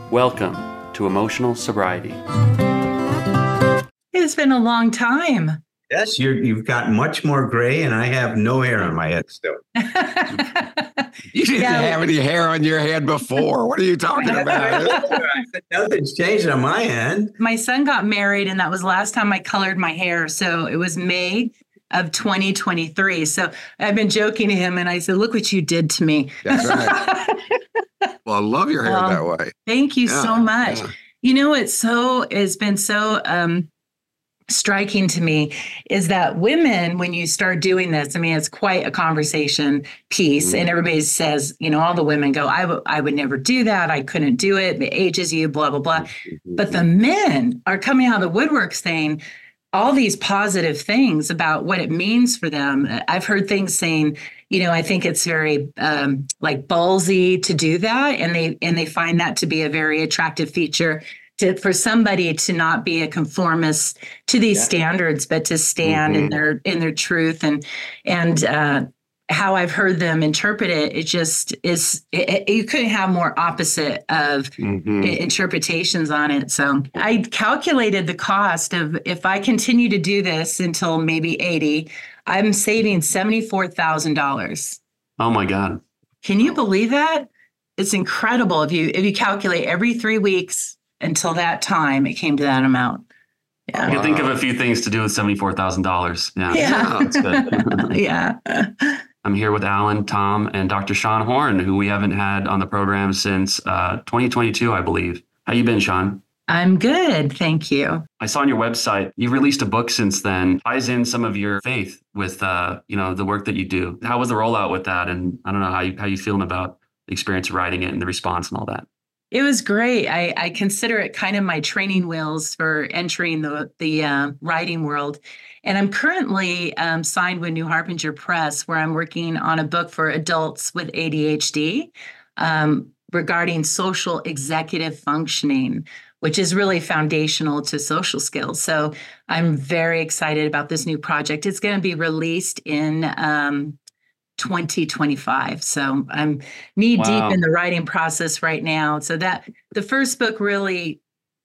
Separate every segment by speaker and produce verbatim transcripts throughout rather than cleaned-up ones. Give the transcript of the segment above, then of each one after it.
Speaker 1: Welcome to Emotional Sobriety.
Speaker 2: It's been a long time.
Speaker 3: Yes, you're, you've got much more gray, and I have no hair on my head still.
Speaker 4: You didn't
Speaker 2: Yeah.
Speaker 4: have any hair on your head before. What are you talking about?
Speaker 3: Nothing's changed on my end.
Speaker 2: My son got married, and that was last time I colored my hair. So it was May of twenty twenty-three. So I've been joking to him, and I said, "Look what you did to me."
Speaker 4: That's right. Well, I love your hair
Speaker 2: Well,
Speaker 4: that way.
Speaker 2: Thank you
Speaker 4: Yeah,
Speaker 2: so much.
Speaker 4: yeah.
Speaker 2: You know, it's so, it's been so um, striking to me is that women, when you start doing this, I mean, it's quite a conversation piece.
Speaker 4: Mhm.
Speaker 2: And everybody says, you know, all the women go, I w- I would never do that. I couldn't do it. It ages you, blah, blah, blah. But the men are coming out of the woodwork saying all these positive things about what it means for them. I've heard things saying, you know, I think it's very um, like ballsy to do that. And they and they find that to be a very attractive feature to, for somebody to not be a conformist to these
Speaker 3: Yeah.
Speaker 2: standards, but to stand in
Speaker 4: Mhm.
Speaker 2: their in their truth. And and uh, how I've heard them interpret it, it just is, it, it- you couldn't have more opposite of
Speaker 4: Mhm.
Speaker 2: i- interpretations on it. So I calculated the cost of if I continue to do this until maybe eighty, I'm saving seventy-four thousand dollars.
Speaker 1: Oh my God.
Speaker 2: Can you believe that? It's incredible. If you if you calculate every three weeks until that time, it came to that amount.
Speaker 1: I
Speaker 2: Yeah.
Speaker 1: can think of a few things to do with seventy-four thousand dollars. Yeah.
Speaker 2: Yeah.
Speaker 1: That's good.
Speaker 2: Yeah.
Speaker 1: I'm here with Alan, Tom, and Doctor Sean Horn, who we haven't had on the program since uh, twenty twenty-two, I believe. How you been, Sean?
Speaker 2: I'm good. Thank you.
Speaker 1: I saw on your website you've released a book since then. Ties in some of your faith with uh, you know, the work that you do. How was the rollout with that? And I don't know how you how you feeling about the experience of writing it and the response and all that.
Speaker 2: It was great. I, I consider it kind of my training wheels for entering the the uh, writing world. And I'm currently um, signed with New Harbinger Press, where I'm working on a book for adults with A D H D um, regarding social executive functioning, which is really foundational to social skills. So I'm very excited about this new project. It's going to be released in um, twenty twenty-five. So I'm knee
Speaker 1: Wow.
Speaker 2: deep in the writing process right now. So that the first book really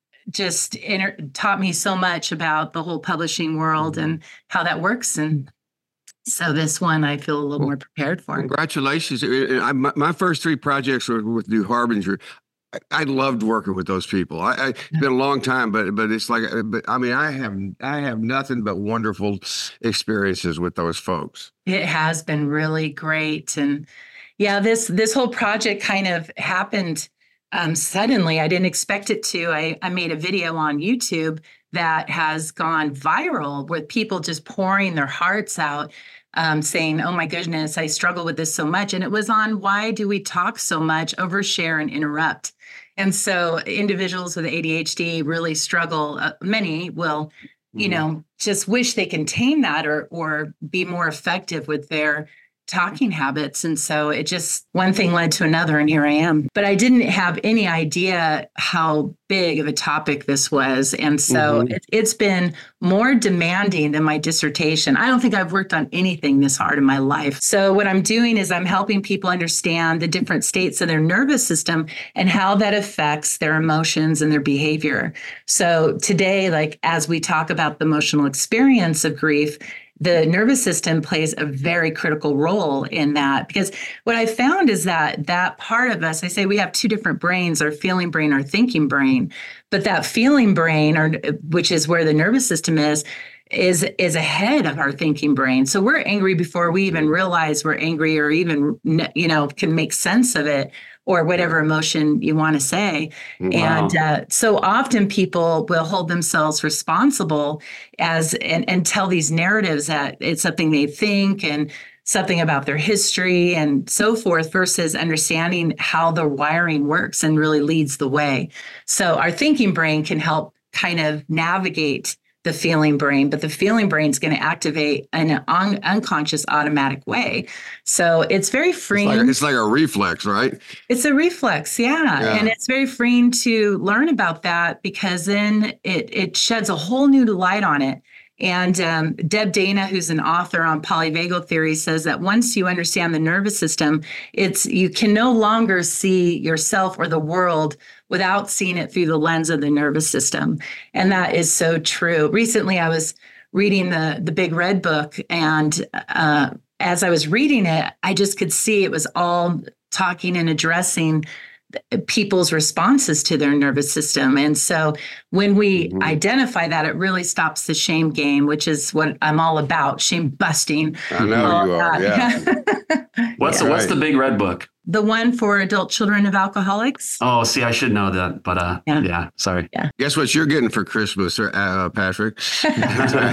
Speaker 2: just inter- taught me so much about the whole publishing world and how that works. And so this one I feel a little more prepared for.
Speaker 4: Congratulations. I, I- my, my first three projects were with New Harbinger. I, I loved working with those people. I, I, it's been a long time, but but it's like, but I mean, I have I have nothing but wonderful experiences with those folks.
Speaker 2: It has been really great. And yeah, this this whole project kind of happened um, suddenly. I didn't expect it to. I, I made a video on YouTube that has gone viral with people just pouring their hearts out, um, saying, oh my goodness, I struggle with this so much. And it was on why do we talk so much, overshare and interrupt? And so individuals with A D H D really struggle. Uh, many will, you know, just wish they contain that or or be more effective with their talking habits. And so it just, one thing led to another, and here I am. But I didn't have any idea how big of a topic this was. And so
Speaker 1: Mhm.
Speaker 2: it, it's been more demanding than my dissertation. I don't think I've worked on anything this hard in my life. So what I'm doing is I'm helping people understand the different states of their nervous system and how that affects their emotions and their behavior. So today, like as we talk about the emotional experience of grief, the nervous system plays a very critical role in that, because what I found is that that part of us, I say we have two different brains, our feeling brain, our thinking brain, but that feeling brain, or which is where the nervous system is, is is ahead of our thinking brain. So we're angry before we even realize we're angry, or even, you know, can make sense of it, or whatever emotion you want to say.
Speaker 1: Wow.
Speaker 2: And uh, so often people will hold themselves responsible as and, and tell these narratives that it's something they think and something about their history and so forth, versus understanding how the wiring works and really leads the way. So our thinking brain can help kind of navigate the feeling brain, but the feeling brain is going to activate in an un- unconscious automatic way. So it's very
Speaker 4: It's
Speaker 2: freeing.
Speaker 4: like, it's like a reflex, right?
Speaker 2: It's a reflex, yeah.
Speaker 4: Yeah.
Speaker 2: And it's very freeing to learn about that, because then it it sheds a whole new light on it. And um, Deb Dana, who's an author on polyvagal theory, says that once you understand the nervous system, it's you can no longer see yourself or the world without seeing it through the lens of the nervous system. And that is so true. Recently, I was reading the, the Big Red Book, and uh, as I was reading it, I just could see it was all talking and addressing people's responses to their nervous system. And so when we mm-hmm. identify that, it really stops the shame game, which is what I'm all about, shame busting.
Speaker 4: I know you are, yeah.
Speaker 1: What's,
Speaker 2: yeah.
Speaker 1: the, what's the Big Red Book?
Speaker 2: The one for adult children of alcoholics.
Speaker 1: Oh, see, I should know that, but uh, yeah, yeah sorry.
Speaker 2: Yeah.
Speaker 4: Guess what you're getting for Christmas, uh, Patrick?
Speaker 1: No,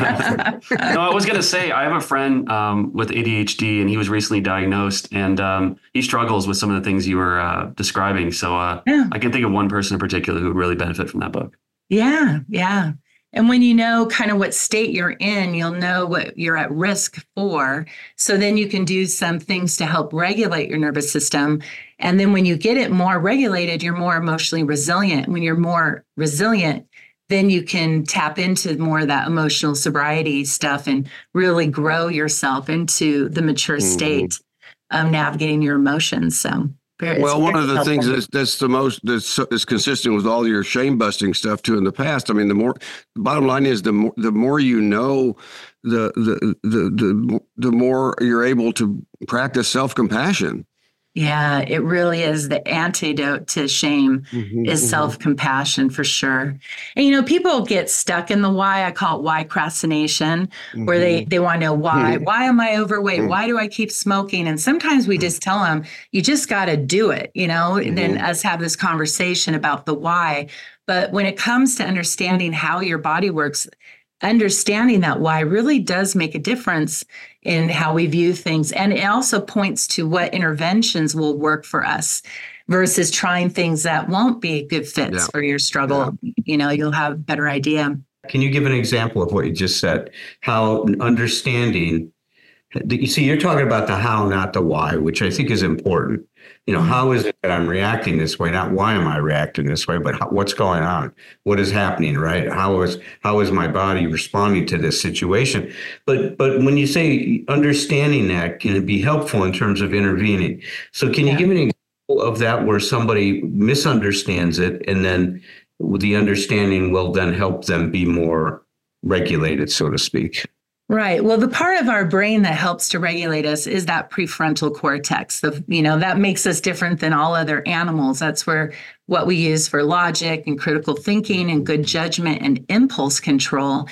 Speaker 1: I was going to say, I have a friend um, with A D H D, and he was recently diagnosed, and um, he struggles with some of the things you were uh, describing. So uh, yeah. I can think of one person in particular who would really benefit from that book.
Speaker 2: Yeah, yeah. And when you know kind of what state you're in, you'll know what you're at risk for. So then you can do some things to help regulate your nervous system. And then when you get it more regulated, you're more emotionally resilient. When you're more resilient, then you can tap into more of that emotional sobriety stuff and really grow yourself into the mature mm-hmm. state of navigating your emotions. So.
Speaker 4: Well, one of the things that's, that's the most that's is consistent with all your shame busting stuff too in the past. I mean, the more the bottom line is the more the more you know, the the the the, the more you're able to practice self-compassion.
Speaker 2: Yeah, it really is the antidote to shame mm-hmm, is mm-hmm. self-compassion for sure. And, you know, people get stuck in the why. I call it why procrastination, mm-hmm. where they, they want to know why. Mm-hmm. Why am I overweight? Mm-hmm. Why do I keep smoking? And sometimes we just tell them, you just got to do it, you know, mm-hmm. and then us have this conversation about the why. But when it comes to understanding how your body works, understanding that why really does make a difference in how we view things. And it also points to what interventions will work for us versus trying things that won't be good fits yeah. for your struggle. Yeah. You know, you'll have a better idea.
Speaker 3: Can you give an example of what you just said? How understanding, you see, you're talking about the how, not the why, which I think is important. You know, how is it that I'm reacting this way? Not why am I reacting this way, but how, what's going on? What is happening, right? How is how is my body responding to this situation? But but when you say understanding that, can it be helpful in terms of intervening? So can you yeah. give an example of that where somebody misunderstands it, and then the understanding will then help them be more regulated, so to speak?
Speaker 2: Right. Well, the part of our brain that helps to regulate us is that prefrontal cortex. The, you know, that makes us different than all other animals. That's where what we use for logic and critical thinking and good judgment and impulse control.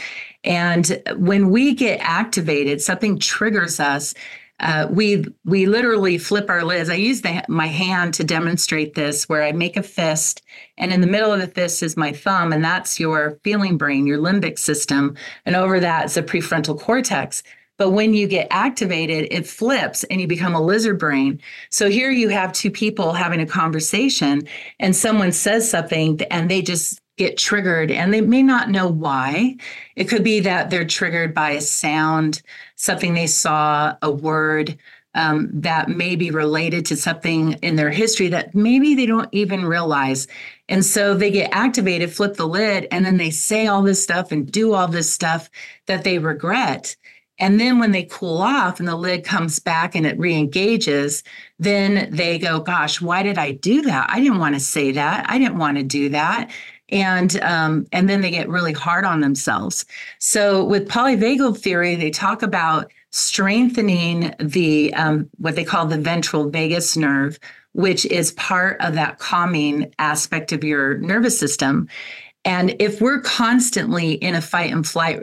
Speaker 2: And when we get activated, something triggers us. Uh, we we literally flip our lids. I use the, my hand to demonstrate this, where I make a fist, and in the middle of the fist is my thumb, and that's your feeling brain, your limbic system, and over that is the prefrontal cortex. But when you get activated, it flips and you become a lizard brain. So here you have two people having a conversation, and someone says something, and they just get triggered, and they may not know why. It could be that they're triggered by a sound, something they saw, a word um, that may be related to something in their history that maybe they don't even realize. And so they get activated, flip the lid, and then they say all this stuff and do all this stuff that they regret. And then when they cool off and the lid comes back and it re-engages, then they go, gosh, why did I do that? I didn't want to say that. I didn't want to do that. And um, and then they get really hard on themselves. So with polyvagal theory, they talk about strengthening the um, what they call the ventral vagus nerve, which is part of that calming aspect of your nervous system. And if we're constantly in a fight and flight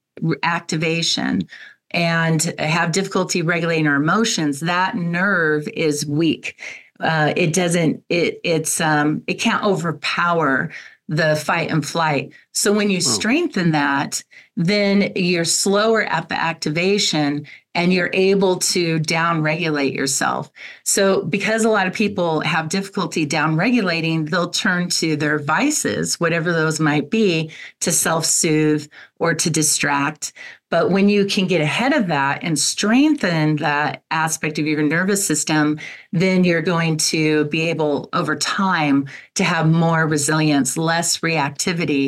Speaker 2: activation and have difficulty regulating our emotions, that nerve is weak. Uh, it doesn't. It it's um, it can't overpower the fight and flight. So when you strengthen that, then you're slower at the activation and you're able to down-regulate yourself. So because a lot of people have difficulty down-regulating, they'll turn to their vices, whatever those might be, to self-soothe or to distract. But when you can get ahead of that and strengthen that aspect of your nervous system, then you're going to be able over time to have more resilience, less reactivity,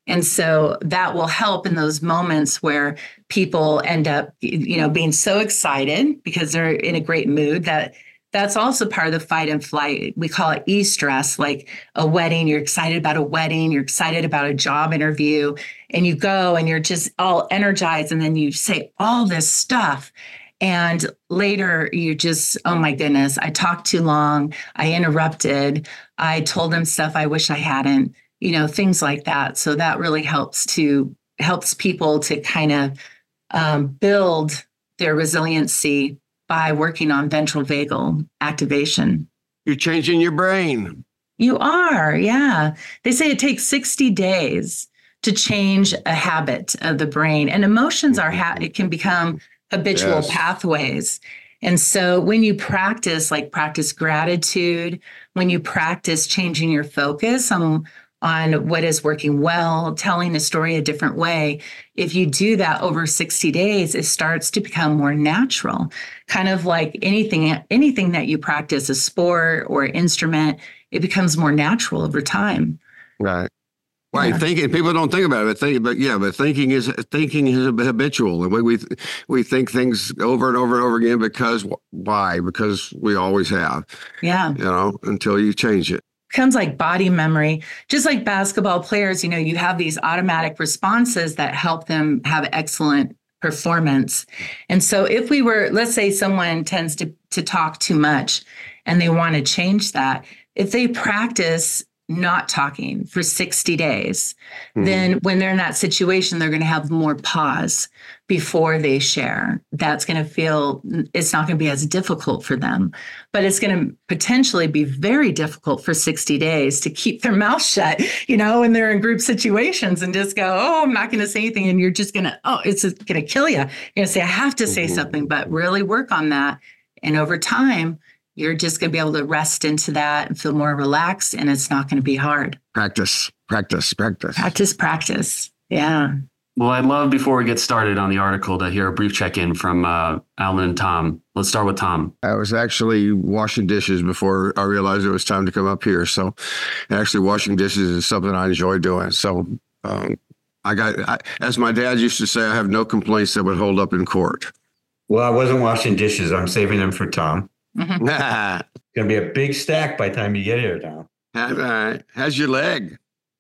Speaker 2: And so that will help in those moments where people end up, you know, being so excited because they're in a great mood. That that's also part of the fight and flight. We call it e-stress, like a wedding. You're excited about a wedding. You're excited about a job interview, and you go and you're just all energized. And then you say all this stuff. And later you just, oh my goodness, I talked too long. I interrupted. I told them stuff I wish I hadn't, you know, things like that. So that really helps to helps people to kind of um, build their resiliency by working on ventral vagal activation.
Speaker 4: You're changing your brain.
Speaker 2: You are, yeah. They say it takes sixty days to change a habit of the brain, and emotions are ha- it can become habitual yes. pathways. And so when you practice, like practice gratitude, when you practice changing your focus on, on what is working well, telling a story a different way, if you do that over sixty days, it starts to become more natural. Kind of like anything, anything that you practice, a sport or instrument, it becomes more natural over time.
Speaker 4: Right. Right, yeah. Thinking people don't think about it, but think, but yeah, but thinking is thinking is habitual, and we we we think things over and over and over again because why? Because we always have.
Speaker 2: Yeah.
Speaker 4: You know, until you change it.
Speaker 2: Becomes like body memory, just like basketball players. You know, you have these automatic responses that help them have excellent performance. And so, if we were, let's say, someone tends to to talk too much, and they want to change that, if they practice not talking for sixty days, mm-hmm. then when they're in that situation, they're going to have more pause before they share. That's going to feel, it's not going to be as difficult for them, but it's going to potentially be very difficult for sixty days to keep their mouth shut, you know, when they're in group situations and just go, oh, I'm not going to say anything. And you're just going to, oh, it's going to kill you. You're going to say, I have to say mm-hmm. something, but really work on that. And over time, you're just going to be able to rest into that and feel more relaxed, and it's not going to be hard.
Speaker 4: Practice, practice, practice.
Speaker 2: Practice, practice. Yeah.
Speaker 1: Well, I'd love, before we get started on the article, to hear a brief check-in from uh, Alan and Tom. Let's start with Tom.
Speaker 4: I was actually washing dishes before I realized it was time to come up here. So actually washing dishes is something I enjoy doing. So um, I got, I, as my dad used to say, I have no complaints that would hold up in court.
Speaker 3: Well, I wasn't washing dishes. I'm saving them for Tom.
Speaker 2: Mm-hmm.
Speaker 3: It's going to be a big stack by the time you get here, Tom.
Speaker 4: Uh, how's your leg?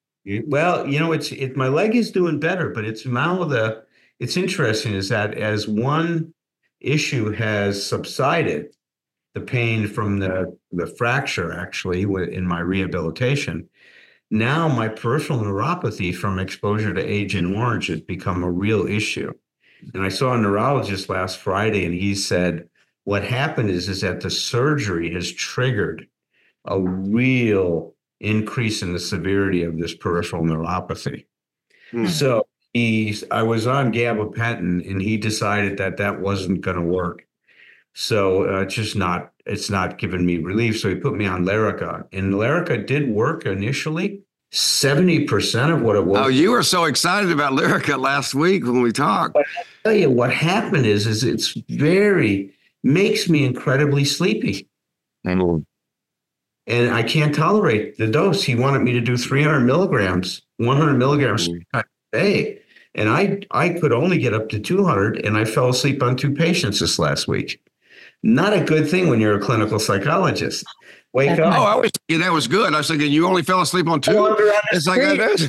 Speaker 3: Well, you know, it's it. My leg is doing better, but it's now the. It's interesting is that as one issue has subsided, the pain from the the fracture actually in my rehabilitation, now my peripheral neuropathy from exposure to Agent Orange has become a real issue. And I saw a neurologist last Friday, and he said, what happened is, is that the surgery has triggered a real increase in the severity of this peripheral neuropathy. Mm. So he's, I was on gabapentin, and he decided that that wasn't going to work. So uh, it's just not, it's not giving me relief. So he put me on Lyrica, and Lyrica did work initially. seventy percent of what it was.
Speaker 4: Oh, you were so excited about Lyrica last week when we talked.
Speaker 3: But I'll tell you what happened is, is it's very, makes me incredibly sleepy.
Speaker 4: Mm.
Speaker 3: And I can't tolerate the dose. He wanted me to do three hundred milligrams, one hundred milligrams mm. a day. And I, I could only get up to two hundred, and I fell asleep on two patients this last week. Not a good thing when you're a clinical psychologist. Wake
Speaker 4: oh,
Speaker 3: up.
Speaker 4: Oh, I was thinking that was good. I was thinking you only fell asleep on two. It's like that.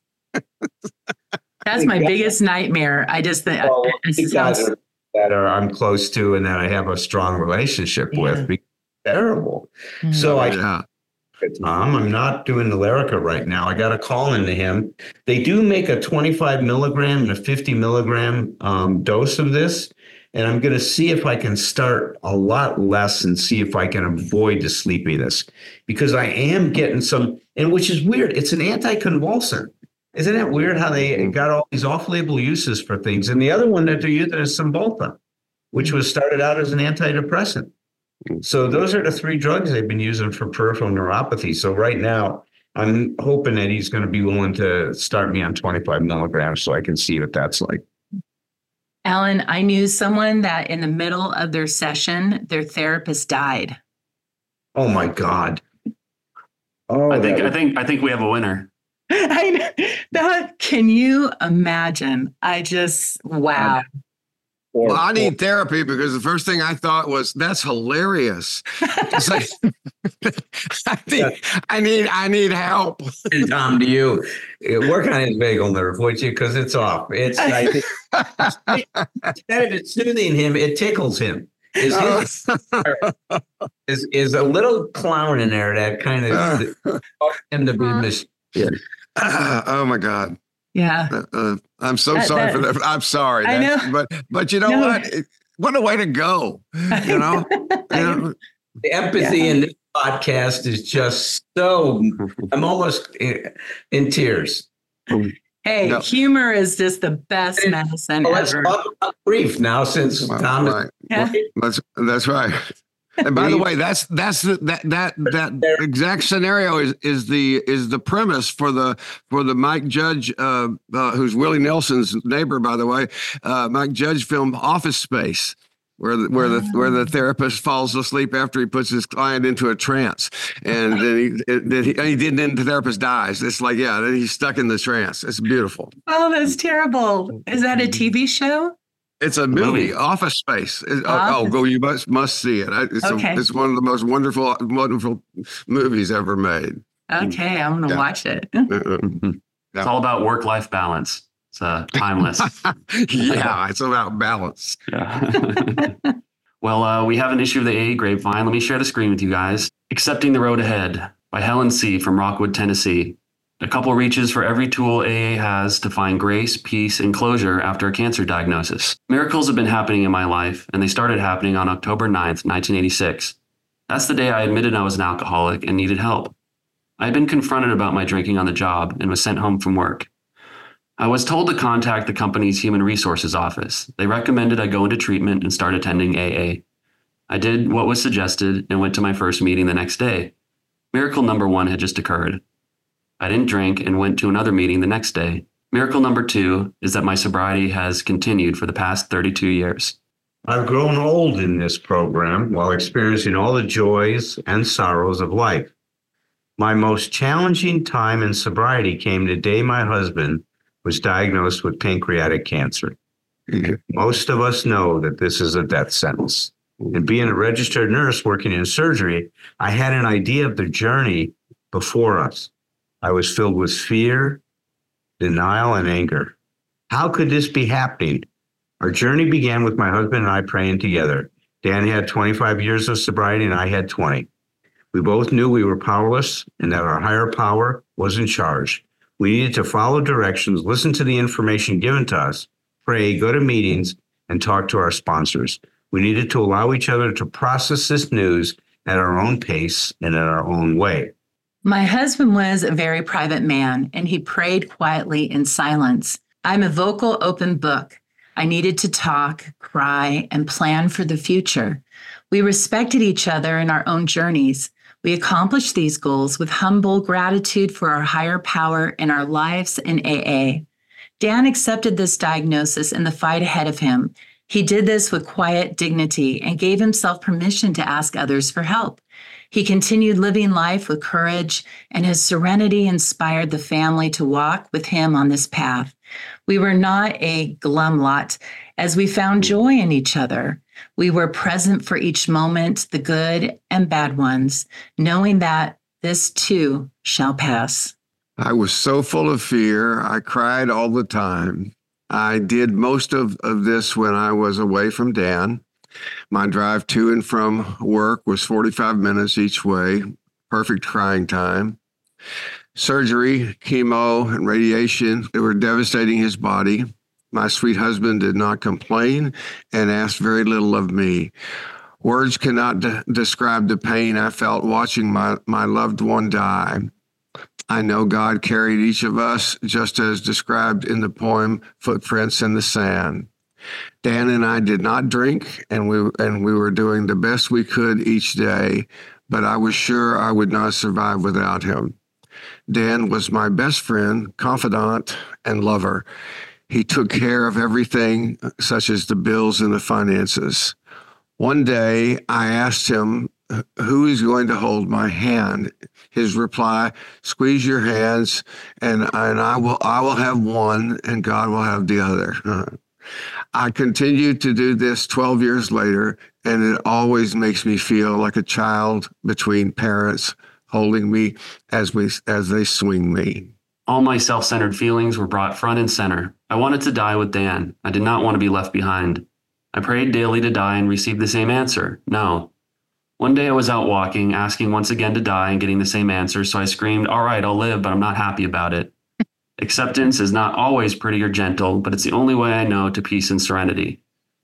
Speaker 2: That's my biggest nightmare. I just think well,
Speaker 3: that are I'm close to and that I have a strong relationship yeah. with. Be terrible. Mm-hmm. So I, yeah. Tom, I'm not doing the Lyrica right now. I got a call into him. They do make a twenty-five milligram and a fifty milligram um, dose of this. And I'm going to see if I can start a lot less and see if I can avoid the sleepiness, because I am getting some, and which is weird. It's an anticonvulsant. Isn't it weird how they got all these off-label uses for things? And the other one that they're using is Cymbalta, which was started out as an antidepressant. So those are the three drugs they've been using for peripheral neuropathy. So right now, I'm hoping that he's going to be willing to start me on twenty-five milligrams so I can see what that's like.
Speaker 2: Alan, I knew someone that in the middle of their session, their therapist died.
Speaker 3: Oh my God.
Speaker 1: Oh, I think, I think, I think we have a winner.
Speaker 2: I know. That, can you imagine? I just, wow. Um,
Speaker 4: Or, well, I need or, therapy because the first thing I thought was that's hilarious. It's like, I, need, I need I need help.
Speaker 3: And Tom, to you, work on his vagal nerve, would you? Because it's off. It's I think, instead of it soothing him, it tickles him. Is, his, is is a little clown in there that kind of causes him to be mis-
Speaker 4: yeah. Uh, oh my God.
Speaker 2: Yeah.
Speaker 4: Uh, uh, I'm so that, sorry that, for that. I'm sorry.
Speaker 2: I know.
Speaker 4: But but you know no. what? It, what a way to go. You know? you know?
Speaker 3: The empathy yeah. in this podcast is just so, I'm almost in, in tears.
Speaker 2: Hey, no. humor is just the best and, medicine well, ever.
Speaker 3: Let's talk about grief now since well, Tom
Speaker 4: right.
Speaker 2: yeah.
Speaker 4: That's that's right. And by the way, that's that's the, that that that exact scenario is is the is the premise for the for the Mike Judge, uh, uh, who's Willie Nelson's neighbor, by the way, uh, Mike Judge film Office Space, where the, where the where the therapist falls asleep after he puts his client into a trance, and then he then he, he did then the therapist dies. It's like yeah, then he's stuck in the trance. It's beautiful.
Speaker 2: Oh, that's terrible. Is that a T V show?
Speaker 4: It's a movie, movie. Office Space. It, Office. Oh, go! You must must see it. It's, okay. a, it's one of the most wonderful, wonderful movies ever made.
Speaker 2: Okay, I'm gonna yeah. watch it.
Speaker 1: It's all about work-life balance. It's uh, timeless.
Speaker 4: yeah, it's about balance.
Speaker 1: Yeah. Well, uh, we have an issue of the A A Grapevine. Let me share the screen with you guys. Accepting the Road Ahead by Helen C. from Rockwood, Tennessee. A couple reaches for every tool A A has to find grace, peace, and closure after a cancer diagnosis. Miracles have been happening in my life, and they started happening on October ninth, nineteen eighty-six. That's the day I admitted I was an alcoholic and needed help. I had been confronted about my drinking on the job and was sent home from work. I was told to contact the company's human resources office. They recommended I go into treatment and start attending A A. I did what was suggested and went to my first meeting the next day. Miracle number one had just occurred. I didn't drink and went to another meeting the next day. Miracle number two is that my sobriety has continued for the past thirty-two years.
Speaker 3: I've grown old in this program while experiencing all the joys and sorrows of life. My most challenging time in sobriety came the day my husband was diagnosed with pancreatic cancer. Most of us know that this is a death sentence. And being a registered nurse working in surgery, I had an idea of the journey before us. I was filled with fear, denial, and anger. How could this be happening? Our journey began with my husband and I praying together. Dan had twenty-five years of sobriety and I had twenty. We both knew we were powerless and that our higher power was in charge. We needed to follow directions, listen to the information given to us, pray, go to meetings, and talk to our sponsors. We needed to allow each other to process this news at our own pace and in our own way.
Speaker 2: My husband was a very private man, and he prayed quietly in silence. I'm a vocal open book. I needed to talk, cry, and plan for the future. We respected each other in our own journeys. We accomplished these goals with humble gratitude for our higher power in our lives in A A. Dan accepted this diagnosis and the fight ahead of him. He did this with quiet dignity and gave himself permission to ask others for help. He continued living life with courage, and his serenity inspired the family to walk with him on this path. We were not a glum lot, as we found joy in each other. We were present for each moment, the good and bad ones, knowing that this too shall pass.
Speaker 4: I was so full of fear. I cried all the time. I did most of, of this when I was away from Dan. My drive to and from work was forty-five minutes each way, perfect crying time. Surgery, chemo, and radiation, they were devastating his body. My sweet husband did not complain and asked very little of me. Words cannot de- describe the pain I felt watching my, my loved one die. I know God carried each of us just as described in the poem Footprints in the Sand. Dan and I did not drink, and we and we were doing the best we could each day, but I was sure I would not survive without him. Dan was my best friend, confidant, and lover. He took care of everything, such as the bills and the finances. One day, I asked him who is going to hold my hand? His reply, squeeze your hands and, and I will, I will have one and God will have the other. I continued to do this twelve years later, and it always makes me feel like a child between parents holding me as we, as they swing me.
Speaker 1: All my self-centered feelings were brought front and center. I wanted to die with Dan. I did not want to be left behind. I prayed daily to die and received the same answer, no. One day I was out walking, asking once again to die and getting the same answer, so I screamed, all right, I'll live, but I'm not happy about it. Acceptance is not always pretty or gentle, but it's the only way I know to peace and serenity.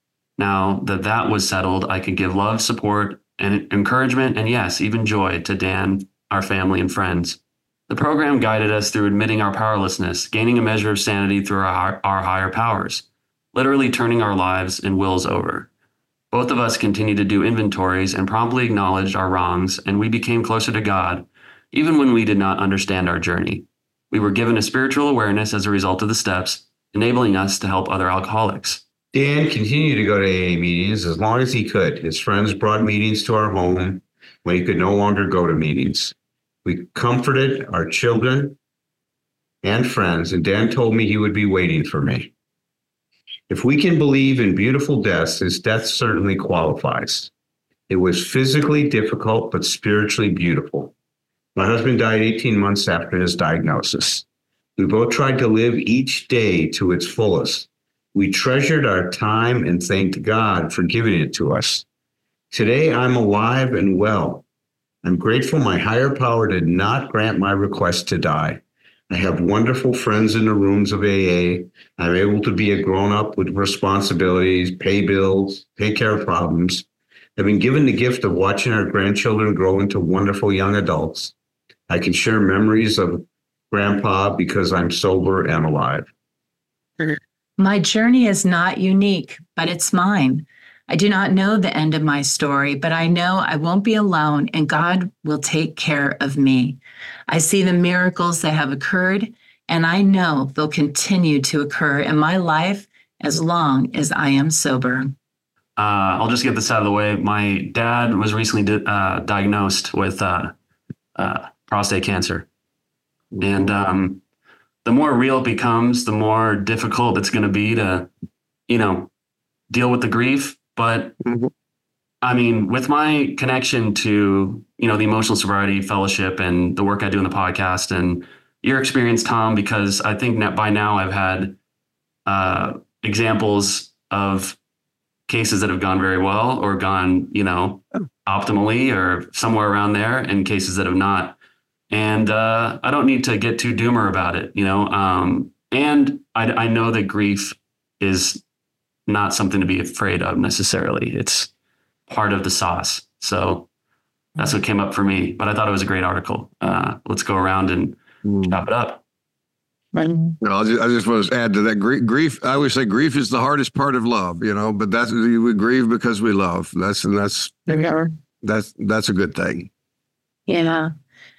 Speaker 1: Now that that was settled, I could give love, support, and encouragement, and yes, even joy to Dan, our family, and friends. The program guided us through admitting our powerlessness, gaining a measure of sanity through our, our higher powers, literally turning our lives and wills over. Both of us continued to do inventories and promptly acknowledged our wrongs, and we became closer to God, even when we did not understand our journey. We were given a spiritual awareness as a result of the steps, enabling us to help other alcoholics.
Speaker 3: Dan continued to go to A A meetings as long as he could. His friends brought meetings to our home when he could no longer go to meetings. We comforted our children and friends, and Dan told me he would be waiting for me. If we can believe in beautiful deaths, his death certainly qualifies. It was physically difficult, but spiritually beautiful. My husband died eighteen months after his diagnosis. We both tried to live each day to its fullest. We treasured our time and thanked God for giving it to us. Today, I'm alive and well. I'm grateful my higher power did not grant my request to die. I have wonderful friends in the rooms of A A. I'm able to be a grown-up with responsibilities, pay bills, take care of problems. I've been given the gift of watching our grandchildren grow into wonderful young adults. I can share memories of Grandpa because I'm sober and alive.
Speaker 2: My journey is not unique, but it's mine. I do not know the end of my story, but I know I won't be alone and God will take care of me. I see the miracles that have occurred, and I know they'll continue to occur in my life as long as I am sober.
Speaker 1: Uh, I'll just get this out of the way. My dad was recently di- uh, diagnosed with uh, uh, prostate cancer. And um, the more real it becomes, the more difficult it's going to be to, you know, deal with the grief. But mm-hmm. I mean, with my connection to, you know, the Emotional Sobriety Fellowship and the work I do in the podcast and your experience, Tom, because I think that by now I've had uh, examples of cases that have gone very well or gone, you know, optimally or somewhere around there, and cases that have not. And uh, I don't need to get too doomer about it, you know. Um, and I, I know that grief is not something to be afraid of necessarily. It's part of the sauce. So that's what came up for me. But I thought it was a great article. Uh, let's go around and mm. chop it up.
Speaker 4: No, I just, I just want to add to that. Grief, grief, I always say grief is the hardest part of love, you know, but that's, we grieve because we love. That's, and that's, that's, that's a good thing.
Speaker 2: Yeah.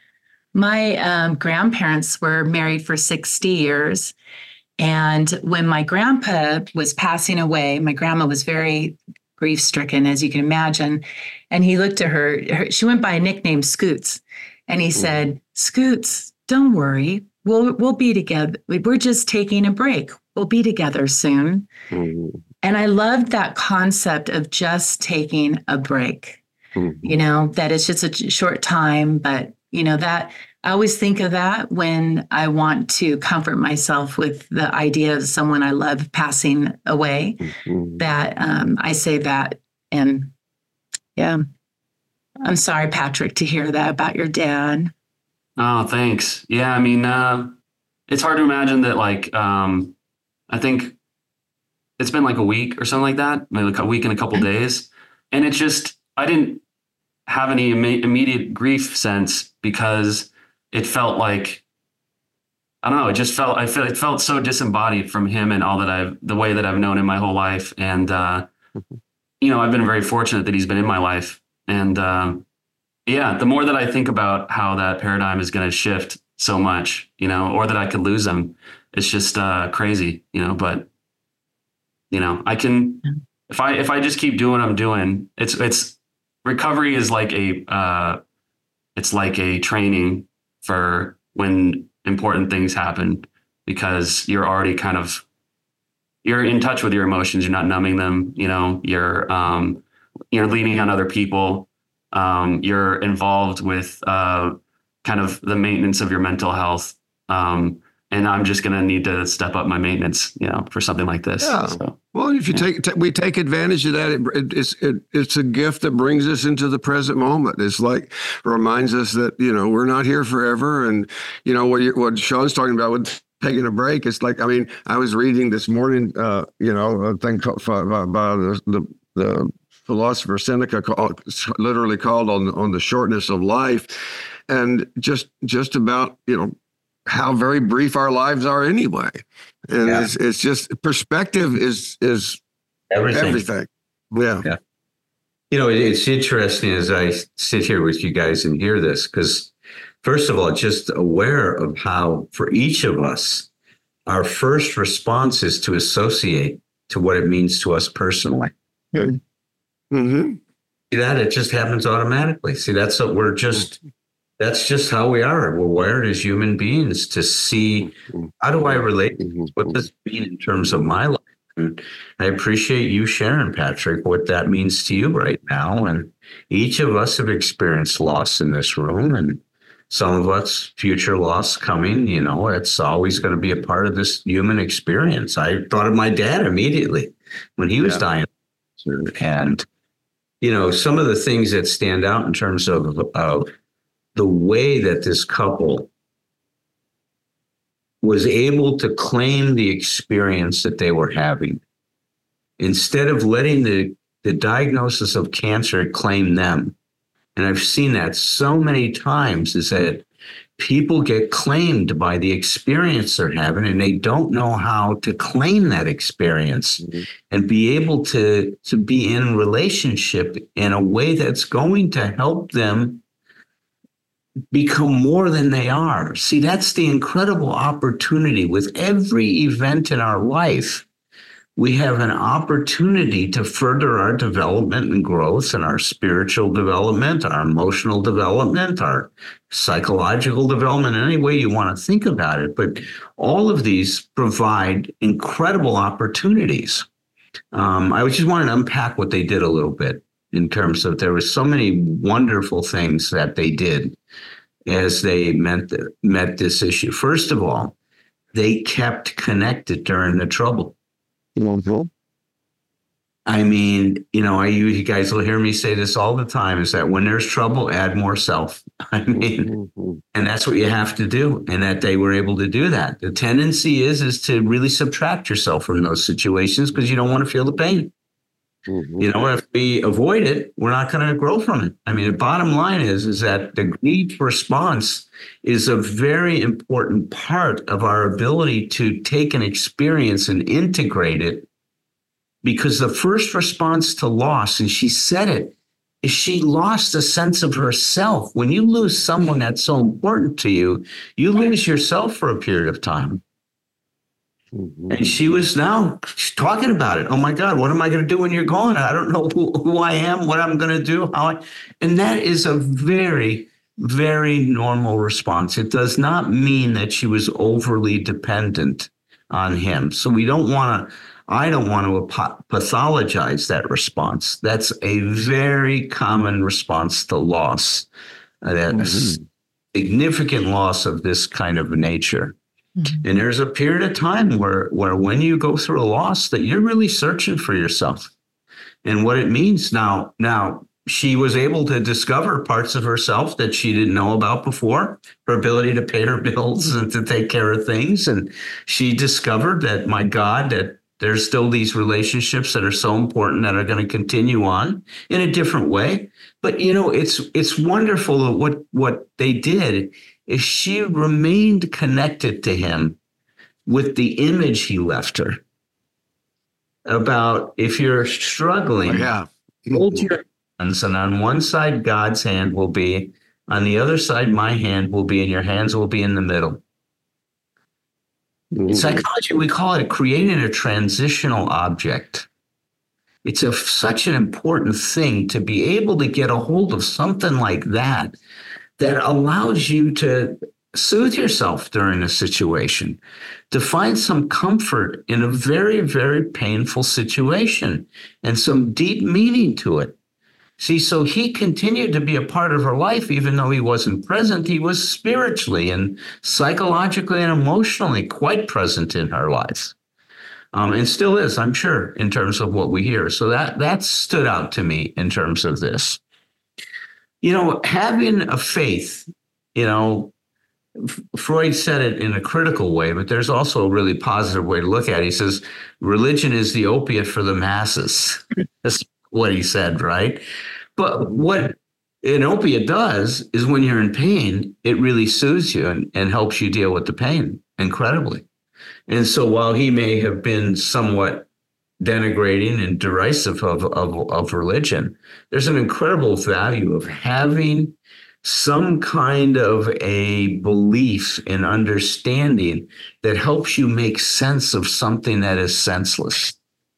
Speaker 2: My um, grandparents were married for sixty years. And when my grandpa was passing away, my grandma was very grief stricken, as you can imagine. And he looked at her, her she went by a nickname, Scoots. And he mm. said, Scoots, don't worry. We'll we'll be together. We're just taking a break. We'll be together soon. Mm-hmm. And I loved that concept of just taking a break. Mm-hmm. You know, that it's just a short time, but you know, that I always think of that when I want to comfort myself with the idea of someone I love passing away. Mm-hmm. That um, I say that, and yeah, I'm sorry, Patrick, to hear that about your dad.
Speaker 1: Oh, thanks. Yeah, I mean, uh, it's hard to imagine that, like, um, I think it's been like a week or something like that, maybe like a week and a couple days. And it's just, I didn't have any Im- immediate grief sense because it felt like, I don't know, it just felt, I felt, it felt so disembodied from him and all that I've, the way that I've known him my whole life. And, uh, you know, I've been very fortunate that he's been in my life. And, um, yeah, the more that I think about how that paradigm is going to shift so much, you know, or that I could lose him, it's just uh, crazy, you know, but, you know, I can, if I, if I just keep doing what I'm doing, it's, it's, recovery is like a, uh, it's like a training for when important things happen, because you're already kind of, you're in touch with your emotions. You're not numbing them. You know, you're, um, you're leaning on other people. Um, you're involved with, uh, kind of the maintenance of your mental health. Um, and I'm just going to need to step up my maintenance, you know, for something like this.
Speaker 4: Yeah.
Speaker 1: So,
Speaker 4: well, if you
Speaker 1: yeah.
Speaker 4: take, t- we take advantage of that. It, it, it's, it, it's a gift that brings us into the present moment. It's like, reminds us that, you know, we're not here forever. And, you know, what, you, what Sean's talking about with taking a break, it's like, I mean, I was reading this morning, uh, you know, a thing called, about the, the, the philosopher Seneca called, literally called on, on the shortness of life, and just, just about, you know, how very brief our lives are anyway. And yeah. it's, it's just perspective is, is everything. everything. Yeah.
Speaker 3: yeah. You know, it's interesting as I sit here with you guys and hear this, because first of all, just aware of how for each of us, our first response is to associate to what it means to us personally.
Speaker 4: Yeah. Mm-hmm.
Speaker 3: See that? It just happens automatically. See, that's what we're just... That's just how we are. We're wired as human beings to see, how do I relate? What does it mean in terms of my life? And I appreciate you sharing, Patrick, what that means to you right now. And each of us have experienced loss in this room, and some of us future loss coming. You know, it's always going to be a part of this human experience. I thought of my dad immediately when he was yeah. dying. And, you know, some of the things that stand out in terms of, of the way that this couple was able to claim the experience that they were having, instead of letting the, the diagnosis of cancer claim them. And I've seen that so many times, is that people get claimed by the experience they're having, and they don't know how to claim that experience mm-hmm. and be able to, to be in relationship in a way that's going to help them become more than they are. See, that's the incredible opportunity. With every event in our life, we have an opportunity to further our development and growth, and our spiritual development, our emotional development, our psychological development, any way you want to think about it. But all of these provide incredible opportunities. Um, I just wanted to unpack what they did a little bit, in terms of there were so many wonderful things that they did as they met, the, met this issue. First of all, they kept connected during the trouble.
Speaker 4: Mm-hmm.
Speaker 3: I mean, you know, I you guys will hear me say this all the time, is that when there's trouble, add more self. I mean, mm-hmm. and that's what you have to do. And that they were able to do that. The tendency is, is to really subtract yourself from those situations, because you don't want to feel the pain. Mm-hmm. You know, if we avoid it, we're not going to grow from it. I mean, the bottom line is, is that the grief response is a very important part of our ability to take an experience and integrate it. Because the first response to loss, and she said it, is she lost a sense of herself. When you lose someone that's so important to you, you lose yourself for a period of time. Mm-hmm. And she was now talking about it. Oh my God, what am I going to do when you're gone? I don't know who, who I am, what I'm going to do, how I, and that is a very, very normal response. It does not mean that she was overly dependent on him. So we don't want to, I don't want to pathologize that response. That's a very common response to loss. Uh, that's mm-hmm. significant loss of this kind of nature. Mm-hmm. And there's a period of time where, where when you go through a loss, that you're really searching for yourself and what it means. Now, now she was able to discover parts of herself that she didn't know about before, her ability to pay her bills and to take care of things. And she discovered that, my God, that there's still these relationships that are so important that are going to continue on in a different way. But, you know, it's it's wonderful that what, what they did is she remained connected to him with the image he left her about, if you're struggling,
Speaker 4: oh, yeah.
Speaker 3: hold your hands, and on one side, God's hand will be, on the other side, my hand will be, and your hands will be in the middle. In psychology, we call it creating a transitional object. It's a, such an important thing to be able to get a hold of something like that, that allows you to soothe yourself during a situation, to find some comfort in a very, very painful situation and some deep meaning to it. See, so he continued to be a part of her life, even though he wasn't present. He was spiritually and psychologically and emotionally quite present in her life. Um, and still is, I'm sure, in terms of what we hear. So that that stood out to me in terms of this. You know, having a faith, you know, Freud said it in a critical way, but there's also a really positive way to look at it. He says, religion is the opiate for the masses. That's what he said, right? But what an opiate does is when you're in pain, it really soothes you and, and helps you deal with the pain incredibly. And so while he may have been somewhat denigrating and derisive of, of, of religion, there's an incredible value of having some kind of a belief and understanding that helps you make sense of something that is senseless.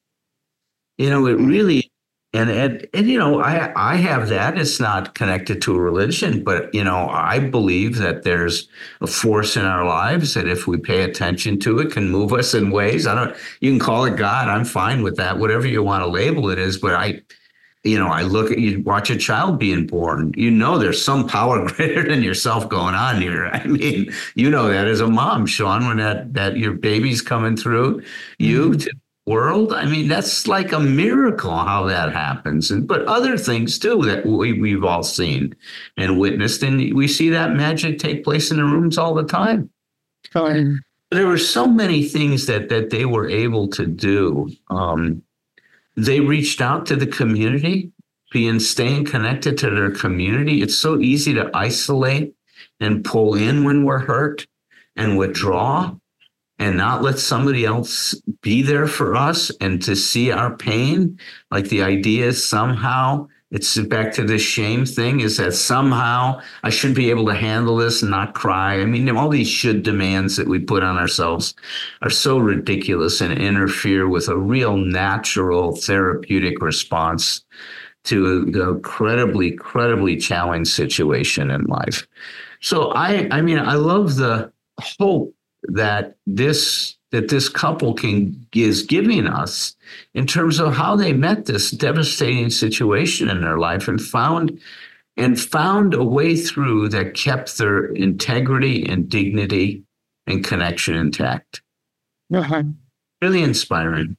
Speaker 3: You know, it really, and, and, and you know, I, I have that. It's not connected to a religion, but, you know, I believe that there's a force in our lives that if we pay attention to it can move us in ways. I don't, you can call it God. I'm fine with that, whatever you want to label it as, but I, you know, I look at, you watch a child being born, you know, there's some power greater than yourself going on here. I mean, you know that as a mom, Sean, when that, that your baby's coming through you mm-hmm. to the world. I mean, that's like a miracle how that happens. And, but other things too, that we, we've all seen and witnessed. And we see that magic take place in the rooms all the time.
Speaker 2: Sure.
Speaker 3: There were so many things that, that they were able to do. Um, They reached out to the community, being staying connected to their community. It's so easy to isolate and pull in when we're hurt and withdraw and not let somebody else be there for us and to see our pain. Like the idea is somehow, it's back to the shame thing, is that somehow I should be able to handle this and not cry. I mean, all these should demands that we put on ourselves are so ridiculous and interfere with a real natural therapeutic response to the incredibly, incredibly challenging situation in life. So I, I mean, I love the hope that this that this couple can is giving us in terms of how they met this devastating situation in their life and found and found a way through that kept their integrity and dignity and connection intact.
Speaker 2: Uh-huh.
Speaker 3: Really inspiring.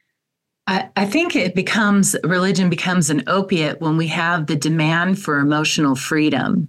Speaker 2: I, I think it becomes, religion becomes an opiate when we have the demand for emotional freedom.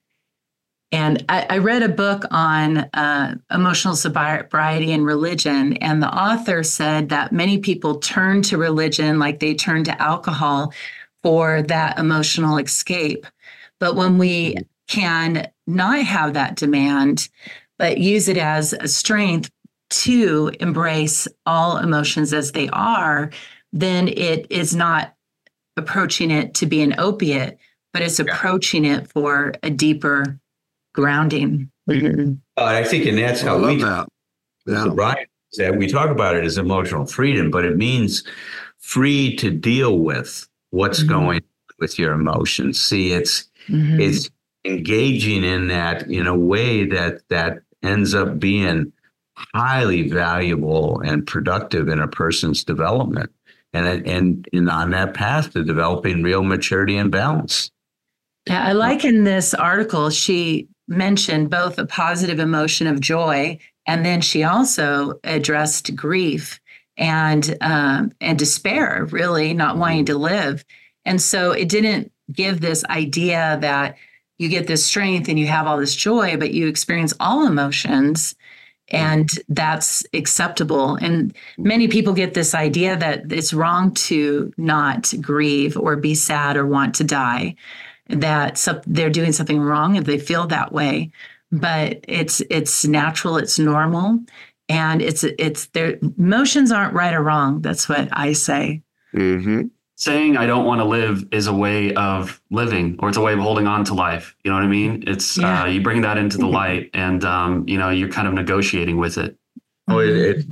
Speaker 2: And I, I read a book on uh, emotional sobriety and religion, and the author said that many people turn to religion like they turn to alcohol for that emotional escape. But when we can not have that demand, but use it as a strength to embrace all emotions as they are, then it is not approaching it to be an opiate, but it's approaching it for a deeper grounding.
Speaker 3: Uh, I think, and that's how we
Speaker 4: talk
Speaker 3: about sobriety. That we talk about it as emotional freedom, but it means free to deal with what's mm-hmm. going on with your emotions. See, it's mm-hmm. it's engaging in that in a way that that ends up being highly valuable and productive in a person's development, and and, and on that path to developing real maturity and balance.
Speaker 2: Yeah, I like in this article, she mentioned both a positive emotion of joy, and then she also addressed grief and um, and despair, really not wanting to live. And so it didn't give this idea that you get this strength and you have all this joy, but you experience all emotions and that's acceptable. And many people get this idea that it's wrong to not grieve or be sad or want to die, that some, they're doing something wrong if they feel that way. But it's it's natural, it's normal, and it's it's their emotions aren't right or wrong. That's what I say.
Speaker 4: Mm-hmm.
Speaker 1: Saying I don't want to live is a way of living, or it's a way of holding on to life. You know what I mean? It's yeah. uh, you bring that into the light, and um, you know, you're kind of negotiating with it.
Speaker 3: Oh, it, it, it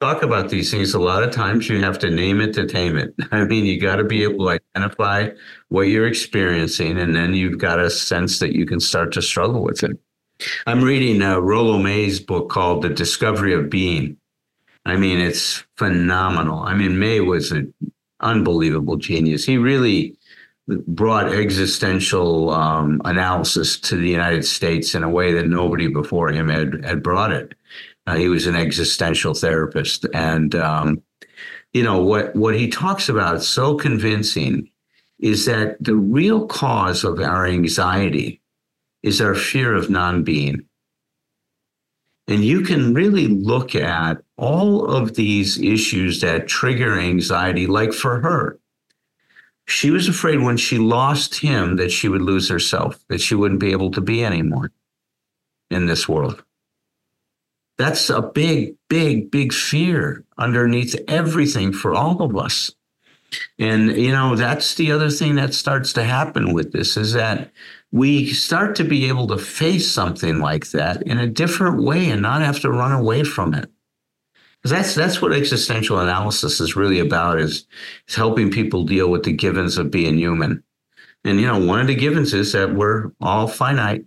Speaker 3: talk about these things, a lot of times you have to name it to tame it. I mean, you got to be able to identify what you're experiencing, and then you've got a sense that you can start to struggle with it. I'm reading uh, Rollo May's book called The Discovery of Being. I mean, it's phenomenal. I mean, May was an unbelievable genius. He really brought existential um, analysis to the United States in a way that nobody before him had, had brought it. Uh, he was an existential therapist. And, um, you know, what, what he talks about is so convincing is that the real cause of our anxiety is our fear of non-being. And you can really look at all of these issues that trigger anxiety, like for her. She was afraid when she lost him that she would lose herself, that she wouldn't be able to be anymore in this world. That's a big, big, big fear underneath everything for all of us. And, you know, that's the other thing that starts to happen with this is that we start to be able to face something like that in a different way and not have to run away from it. Because that's that's what existential analysis is really about, is, is helping people deal with the givens of being human. And, you know, one of the givens is that we're all finite.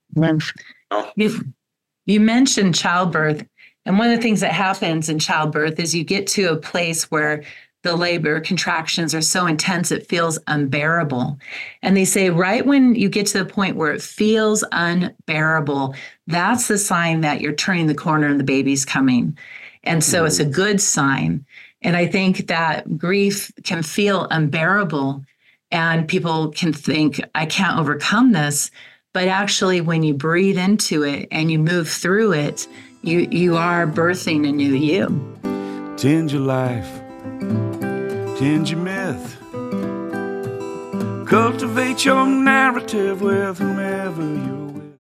Speaker 2: You've, you mentioned childbirth. And one of the things that happens in childbirth is you get to a place where the labor contractions are so intense, it feels unbearable. And they say right when you get to the point where it feels unbearable, that's the sign that you're turning the corner and the baby's coming. And so mm-hmm. it's a good sign. And I think that grief can feel unbearable and people can think, I can't overcome this. But actually, when you breathe into it and you move through it, you, you are birthing a new you.
Speaker 5: Tend your life. Tend your myth. Cultivate your narrative with whomever you